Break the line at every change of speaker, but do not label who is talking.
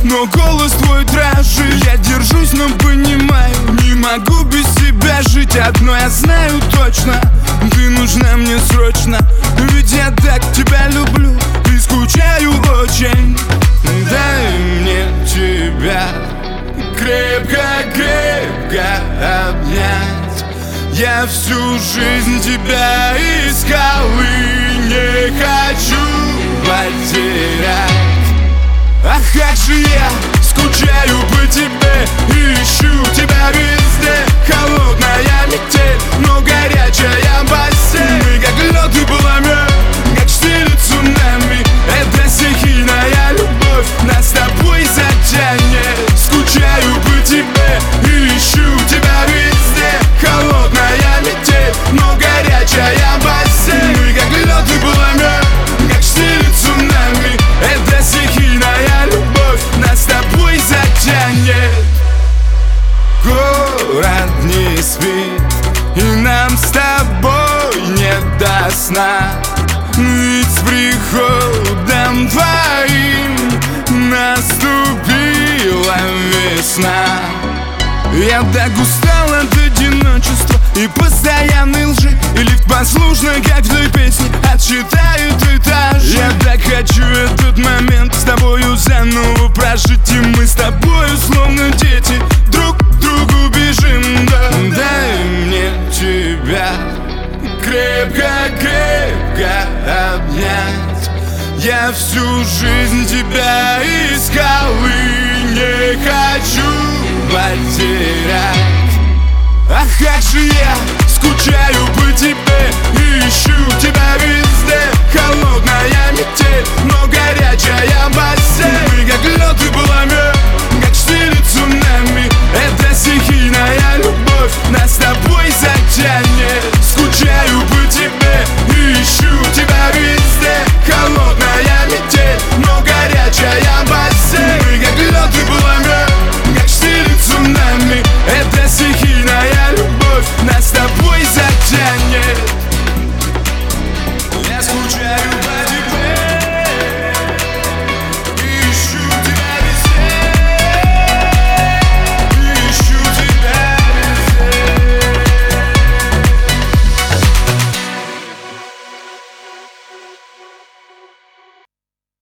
но голос твой дрожит. Я держусь, но понимаю, не могу без тебя жить. Одно я знаю точно, ты нужна мне срочно. Ведь я так тебя люблю и скучаю очень. Дай мне тебя крепко-крепко обнять. Я всю жизнь тебя искал и не хочу потерять. Ах, как же я скучаю по тебе и ищу тебя везде. Холодная метель, но горячая постель. Мы как лед и пламя, как штиль цунами. Это стихийная любовь, нас с тобой затянет. Скучаю по тебе и ищу тебя везде. Холодная метель, но горячая постель. Мы как лед и пламя, как штиль цунами. Это стихийная любовь, нас с тобой затянет. Город не спит, и нам с тобой не до сна. Ведь с приходом твоим наступила весна. Я так устал от одиночества и постоянной лжи. И лифт послушно, как в той песне, отсчитает этажи. Я так хочу этот момент с тобою заново прожить. И мы с тобою словно дети друг к другу бежим, да. Дай мне тебя крепко-крепко обнять. Я всю жизнь тебя искал и не хочу потерять. Ах, как же я скучаю по тебе и ищу тебя везде.